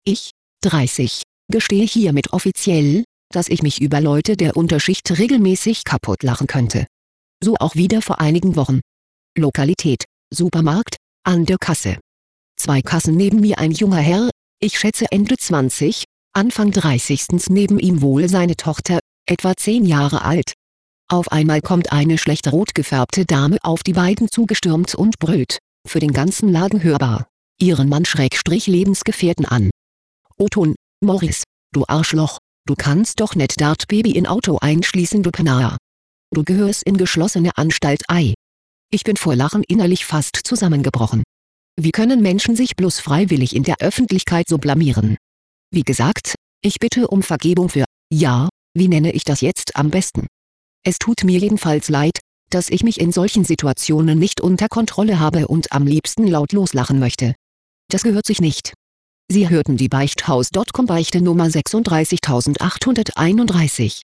Ich, 30, gestehe hiermit offiziell, dass ich mich über Leute der Unterschicht regelmäßig kaputt lachen könnte. So auch wieder vor einigen Wochen. Lokalität: Supermarkt, an der Kasse. 2 Kassen neben mir ein junger Herr, ich schätze Ende 20, Anfang 30. Neben ihm wohl seine Tochter, etwa 10 Jahre alt. Auf einmal kommt eine schlecht rot gefärbte Dame auf die beiden zugestürmt und brüllt, für den ganzen Laden hörbar, ihren Mann/Lebensgefährten an. O-Ton: Morris, du Arschloch, du kannst doch nicht Dart Baby in Auto einschließen, du Penner. Du gehörst in geschlossene Anstalt. Ei. Ich bin vor Lachen innerlich fast zusammengebrochen. Wie können Menschen sich bloß freiwillig in der Öffentlichkeit so blamieren? Wie gesagt, ich bitte um Vergebung für, ja, wie nenne ich das jetzt am besten? Es tut mir jedenfalls leid, dass ich mich in solchen Situationen nicht unter Kontrolle habe und am liebsten laut loslachen möchte. Das gehört sich nicht. Sie hörten die Beichthaus.com Beichte Nummer 36831.